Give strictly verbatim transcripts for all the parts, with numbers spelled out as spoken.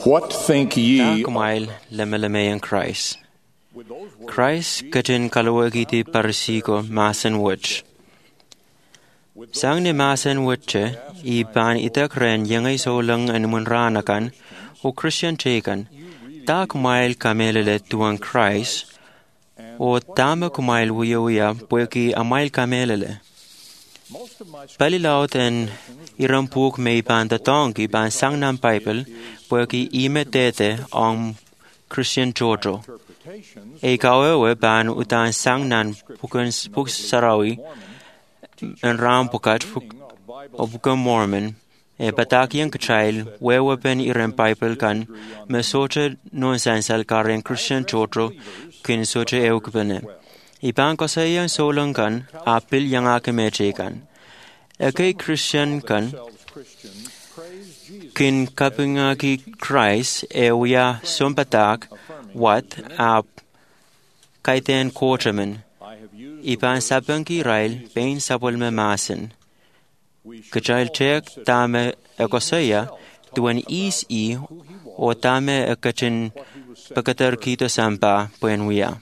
What think ye? Kumail lemeleme in Christ. Christ katin kalawagiti parsiko masen wich. Sang ni masen wiche, I ban itakren yangay solang anumunranakan, o Christian taken, ta kumail kamelele tuan Christ, o tama kumail wiyawia pueki amail kamelele. Palilaut en irampuk may ban tatongi ban sang nam Bible, pueki imetete ang Christian Jojo. E kawewe ban utan sang nan pukan puks sarawi, en ram pukat o pukan Mormon, e batakian kachail, wewe pen iran Bible kan, me soche nonsensal karen Christian Jojo, kin soche eukbene. Iban ko sa iyan solang kan, apil yang akime kan. Eke Christian kan, kin kapingaki Christ ewia sumpatak, wat ap kaiten kochaman. Iban sabanki rail, bain sabol me masin. Kajail chek tame ekosaya, tuan is I, o tame ekachin pakatar kita sampa puenwia.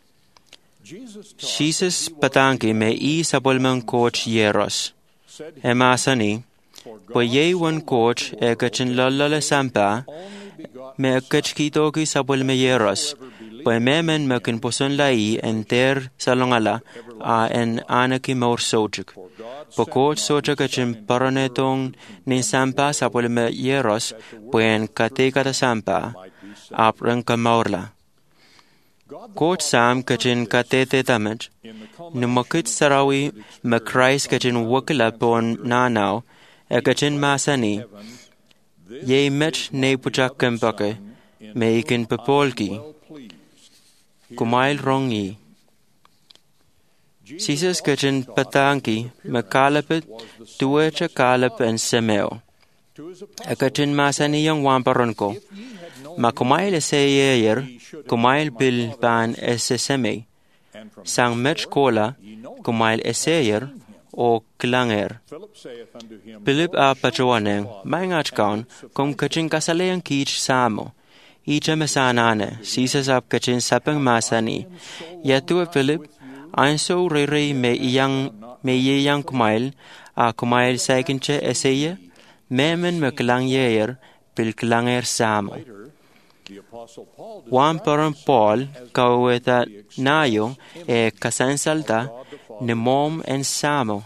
Jesus patangi me I sabolman coach yeros. Emasani, po ye one coach ekachin lolole sampa, me ekach kitoki sabol me yeros. Po memen mekin poson lai enter salongala a en anaki maur sojik. Po coach sojik achin paranetong nin sampa sabol me yeros, po en katekata sampa, aprang kamaurla. Coach Sam kachin katete damage, numakit sarawi me Christ kachin wakila pon nanao, e kachin masani, ye mech ne pujak kembake, me ikin pepolki, kumail rongi. Jesus kachin patanki, me kalapit, tuwecha kalap en semeo. E kachin masani yang wamparonko, ma kumail eseyer, kumail bil ban eseseme, sang mech kola, kumail eseyer, o klanger. Philip a pachuaneng, mangach kaun, kum kachin kasaleang kich samo. Icha mesanane, Jesus ap kachin sapang masani. Yatu Philip, ainso rere me iyang, me yeyang kumail, a kumail saikinche eseye, memen me klangyeyer, bil klanger samo. Juan paron Paul kaweta nayo e kasansalta ne mom en samo.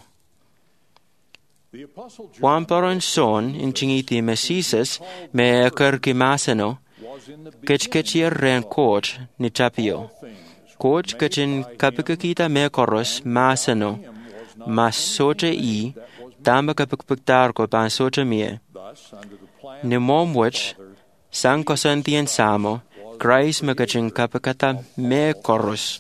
Juan paron son in chingiti me Jesus me kerki masano kech kechier ren coach ni tapio. Coach kechin kapikakita me koros masano mas soche I tamba kapikpiktar ko pan soche mie. Ne mom which sang kosantian samo, Christ magachin kapakata me koros.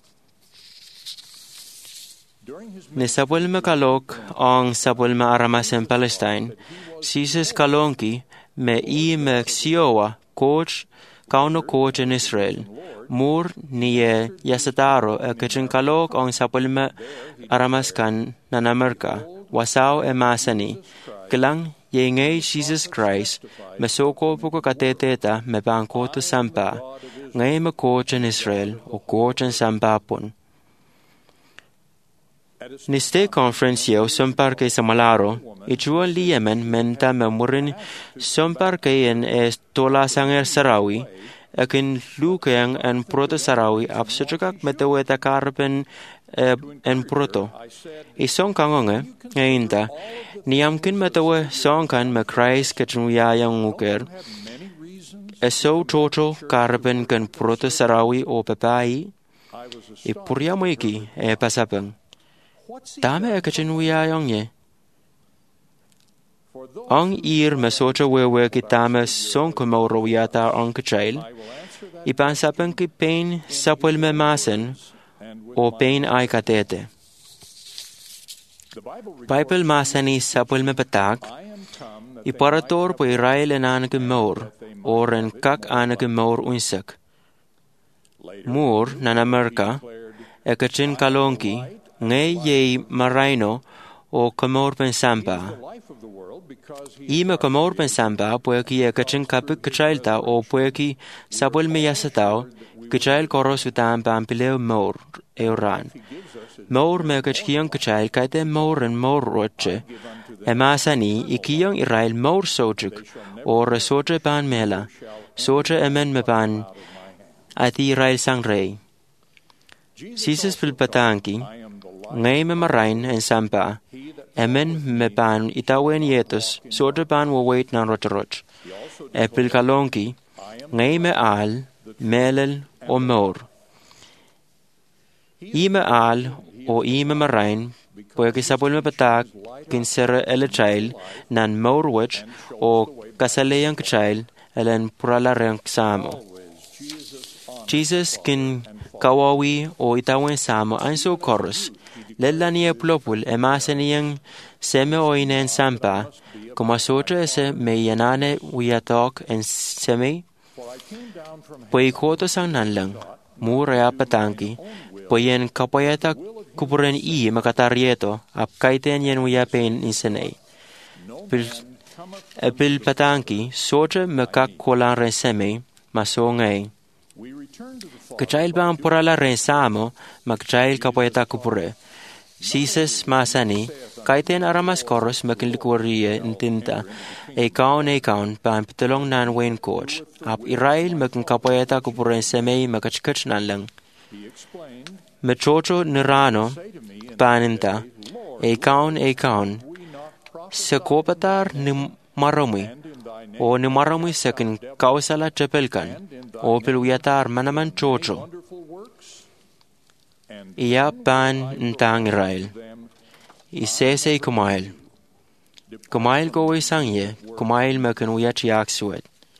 Ne sabol me kalok ang sabol me aramas en Palestine, Jesus kalonki me I me siowa coach kauno coach in Israel. Mur niye yasataro e kachin kalok ang sabol me aramas kan nan Amerika, wasaw e masani, kilang ye ngay Jesus Christ, me soko puko kateteta me bangko to sampa, ngay me coach in Israel o coach in sampapon. Ni stay conference yeo sumpar kay sa malaro, ichuan liyemen menta me murin sumpar kay en es tola sanger sarawi, akin lukeng en proto sarawi ap suchukak metaweta karpen en proto. Isong kangonge, ngayinta, niyamkin matawe songkan me Christ kachinuyayang nguker, eso chocho karpen kan proto sarawi o papai, ipurya mo iki e pasapang. Tame e kachinuyayang ye. Ang ir me socha wewe ki tame song kumauro yata ang kachail, ipansapang ki pain sapul me masen, o pain ay katete. Bible masani sapul me patak, iparator po Israel en anake maur, or en kak anake maur unsak. Mur nan Amerika, e kachin kalonki, ngay ye marino, o kamor pensamba. Ima kamor pensamba pueki e kachin kapik kachailta o pueki sabul me yasatao kachail koros utam pampileo mor euran. Mor me kachkiang kachail kaite mor en mor roche. Emasani ikiang Israel mor sojuk or soje pan mela. Soje emen me pan ati Israel sang rei. Jesus pilpatanki ngay me marain en sampa. Emen me pan itawen yetos soje pan wo wait nan roch. Epil kalonki ngay me al melel o mor. Ime al o ime marain pueki sabul me patak kinsere ele chail nan morwich o kasaleyan chail elen puralareng samo. Jesus kin kawawi o itawen samo anso chorus lelanie plopul emaseniang seme oinen sampa como sotra ese me yanane wiatok en seme poi koto sang nanlang murea patanki poyen kapayata kupuren i makatarieto ap kaiten yen wiapen insenei pil epil patanki sotra makak kolan reseme masongay kachail bang porala resamo makchail kapayata kupure Jesus masani kaiten aramas koros makinlikurie intinta e kaon e kaon pan pitolong nan wen coach ap Israel makin kapayata kupuren semei makachkach nan lang mechocho nirano paninta e kaon e kaon sekopatar ni marami o ni marami sekin kausala chepelkan o pilwiatar manaman chocho iya pan ntang Israel isese kumail kumail go isangye kumail makin wiachiak suet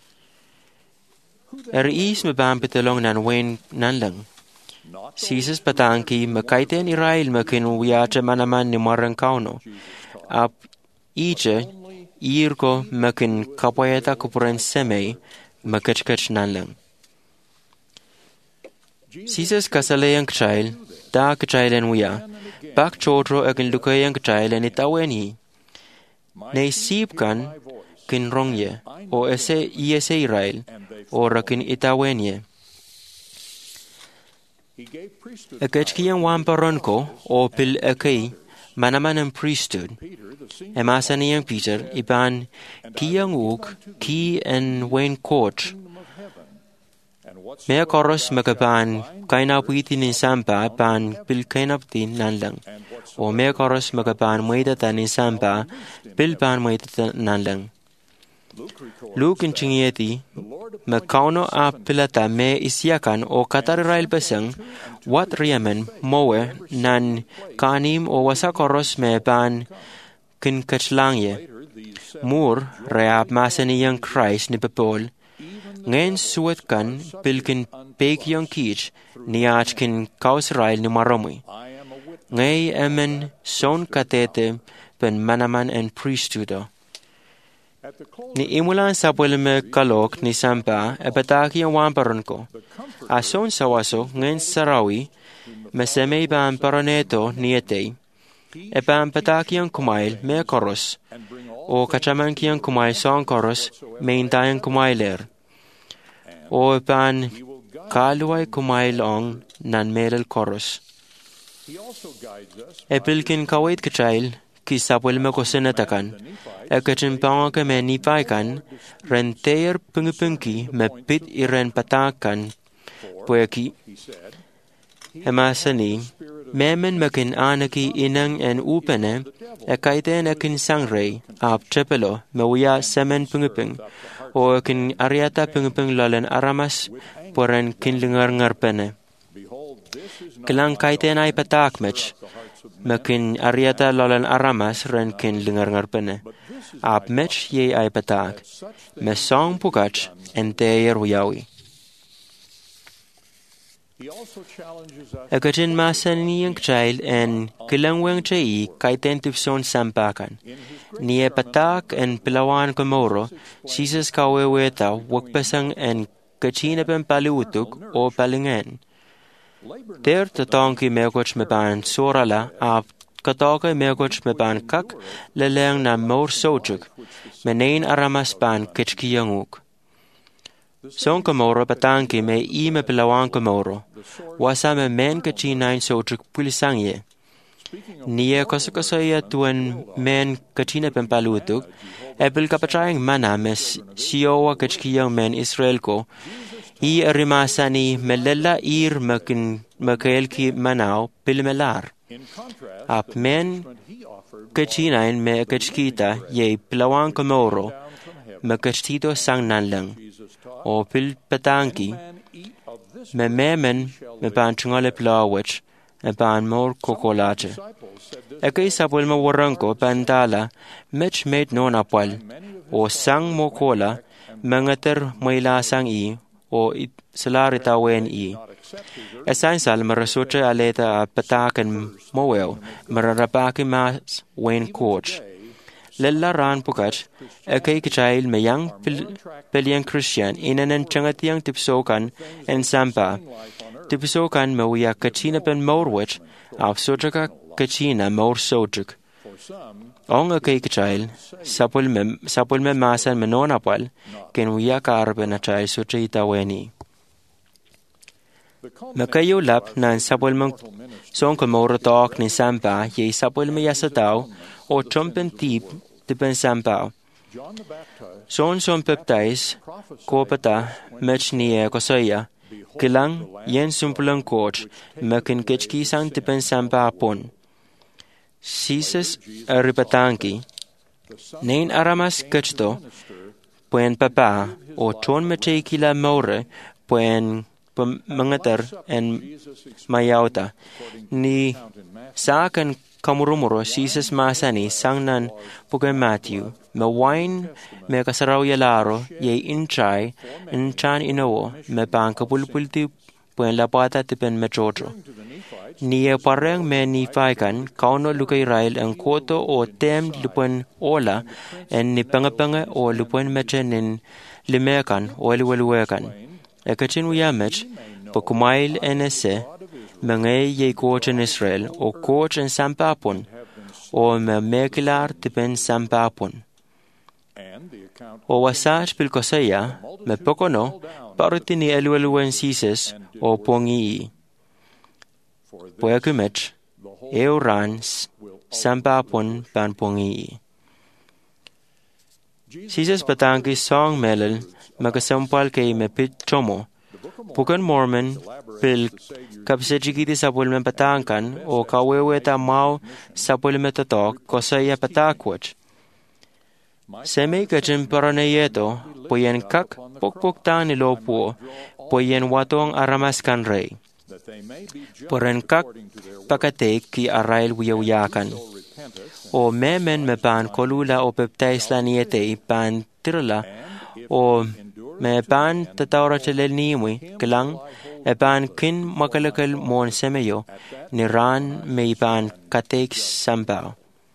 er is me ban pitolong nan wen nan lang Jesus patanki makaiten Israel makin wiache manaman ni marang kauno ap iche irko makin kapayata kupuren semei makachkach nan lang Jesus kasalayang kchail da kchailen wia bak chodro akin lukayang kchailen itaweni ne sipkan kin rongye o ese iese Israel o rakin itawenye akachkiyan wamparon ko o pil akay manaman ang priesthood emasaniyang Peter iban kiyang uk ki en wen coach Mea koros makapan kainapwitin ni sampa pan pil kainaptin nanlang. O mea koros makapan muitatan ni sampa pil pan muitatan nanlang. Luke inchingiyeti makauno a pilata me isyakan o katarirail pasang wat riyamen mowe nan kanim o wasakoros me pan kinkachlangye. Mur reap masaniyang Christ ni Papol ngayon suwat kan pilkin pek yung kich niach kin kausrail ni maromi. Ngay emen son katete pen manaman en priesthood. Ni imulan sa me kalok ni sampa e pataki ang wamparon ko. Ason sawaso ngayon sarawi meseme ban paroneto niete. E ban pataki ang kumail me koros. O kachaman ki ang kumail son koros me intayang kumailer. O pan kaluay kumailong nan meral koros. Epilkin kawait kachail kisapwel me kosenatakan. Ekachin panga ka me nipaikan renteer pungpungki me pit iren patakan pueki. Emasani memen makin anaki inang en upene ekaiten ekin sangre ap chepelo me uya semen pungpung. O kin ariata pungpung lalan aramas poren kinlingar ngarpene. Kilang kaiten ay patakmech, makin ariata lalan aramas ren kinlingar ngarpene. Ap mech ye ay patak, mesong pukach enteyer wiyawi. Ekachin masan niyang child en kilangweng chai kaiten tipson sampakan. Niye patak en pilawan komoro, Jesus kaweweta wakpasang en kachinapen paliutuk o palingen. Ter tatongki mekoch mepan sorala ap katoke megoch me ban kak leleng na mor sojuk, menein aramas ban kichkiyanguk. Son komoro batanki me i me pilawan komoro, wasa me men kachinain sojuk pulisangye. Nia kosokosoya tuen men kachina pempalutuk, epil kapachayang mana mes siowa kachkiyang men Israel ko, i arimasani melela ir makin makaelki manao pilmelar. Ap men kachinain me kachkita ye pilawan komoro, makachito sang nanlang, o pil patanki, me memen me panchungale plawach, e ban mor kokolache. Ekay sapul mo waranko pandala, mech made non apwal, o sang mo kola, mangater moila sang i, o salarita wen i. Esain sal marasuche aleta a patakan mowel, mararapaki mas wen coach. Lella ran pukach, ekay kichail mayang piliang Christian, inanan changatiang tipsokan en sampa. Tipsokan mawia kachina pen morwich, af sojaka kachina mor sojuk. Ong ekay kichail, sapul me sapul me masan menonapal, ken wia karben a chai sochita weni. Makayo lap nan sapul mang son komoro talk ni sampa, ye sapul me yasatao, o chumpen tip tipen sampa. Son son peptais, kopata, mech nie kosaya, kilang yen sumpulang coach, makin kichki sang tipen sampa pon. Sises aripatanki, nain aramas kachto, puen papa, o ton meche kila more, puen mangater en mayauta, ni saakan kamurumuro sises masani sangnan puken Matthew, me wine me kasaraw yalaro, ye inchai, inchan inowo, me pankapulpulti puen lapata tipen me chocho. Niye pareng me ni faikan, kauno lukay rail ang koto o tem lupuen ola, en ni pangapanga o lupuen mechenin limekan o liweluwekan. Ekachin uyamech, po kumail enese, mangay ye coach en Israel, o coach en sampapon, o me mekilar tipen sampapon. O wasaj pilkosaya, me pokono, pariti ni elueluen sises, o pongi. Poyakumech, euran sampapon pan pongi. Sises patangi song melel, magasampal kay me pit chomo. Pukan Mormon, pil kapsejigiti sapul me patangkan, o kaweweta mau sapul me totok, kosaya patakwach. Seme kachin paraneyeto, poyen kak pokpoktan nilopo, poyen watong aramaskan rey. Poren kak pakatek ki arail wiyawiyakan. O memen me pan kolula o peptais laniete pan tirla, o me pan tatawra chalel niwi, kilang, e pan kin makalakal mon semeyo, ni ran me pan katek sampao.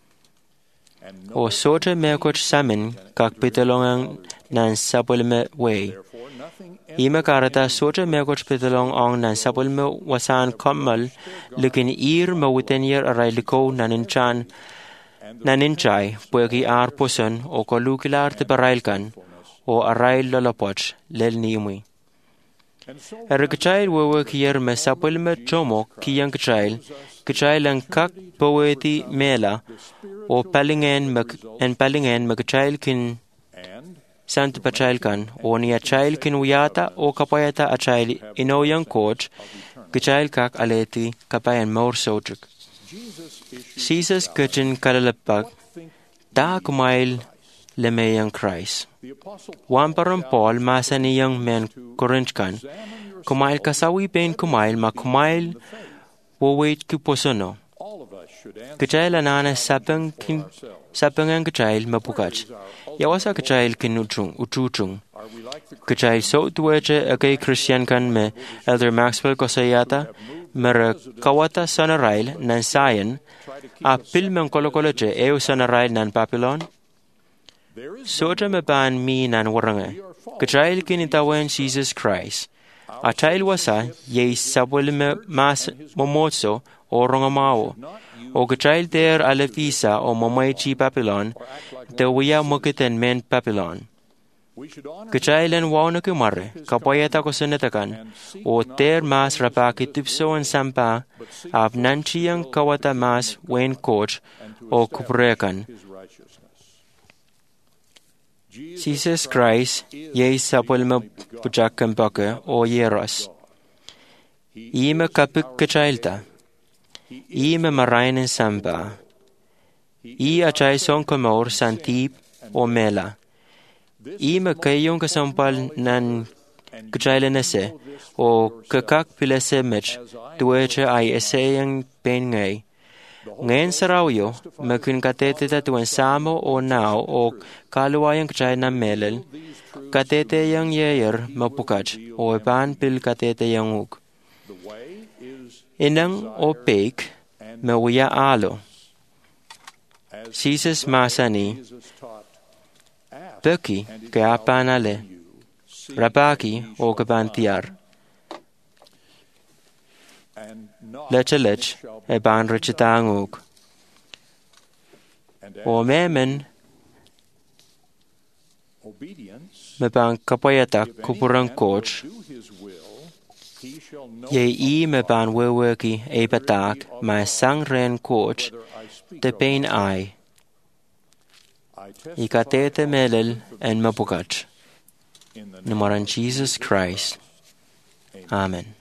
O sote me koch samin, kak pitalongang nan sapul me way. Ima karata sote me koch pitalong ong nan sapul me wasan kamal, likin ir mawitenyer aray liko naninchan, naninchay, pueki ar puson o kolukilar tiparailkan, o aray lolapoch, lel niwi. Erikachayl wewe kiyer me sapul me chomo kiyang kachayl, kachayl ang kak poeti mela, o palingen mag en palingen magachayl kin sant pachayl kan, o niya chayl kin uyata o kapayata achayl inoyang coach, kachayl kak aleti kapayan mor sojuk. Jesus kachin kalalapag, ta kumail lemeyang Christ. Wamparan Paul masaniyang men Korinthkan, kumail kasawi pen kumail ma kumail wawait kiposono. Kachayl anana sapang kin sapangang kachayl mapukach. Yawasa kachayl kin utrung ututung. Kachayl so tuweche akay Christian kan me Elder Maxwell Kosayata, mera kawata sanarail nan sayan, a pilmang kolokoloche eo sanarail nan Papillon. Soja me ban mi nan warange. Kachayl kinitawen Jesus Christ. Achayl wasa ye sabwele me mas momotso o rongamao. o gachail der ala visa o mamaichi Babylon, de wia mukitan men Babylon. Gachailan wauna kumare, kapayata ko sunatakan, o ter mas rapaki tupso an sampa, av nanchiyang kawata mas wen coach o kuprekan. Jesus Christ, ye sapulma pujakan baka o yeros. Ima kapik gachailta. Ima marainin sampa. I achay son komor santip o mela. Ima kayong kasampal nan kachailanese o kakak pilasemich tuweche ay eseyang pengay. Ngayon sa rawyo, makun katete tatuan samo o nao o kaluwayang kachay na melel, katete yang yeyer mapukaj o ipan pil katete yang uk. Inang o pek, mawaya alo. Jesus masani, Beki kaya panale, rabaki o kabantiar. Lechalech e ban richitanguk. O memen me ban kapayatak kupurang coach. Ye i me ban weweki e batak ma sang ren coach de pain ai. Ikatete melel en mapukach. Namaran Jesus Christ. Amen.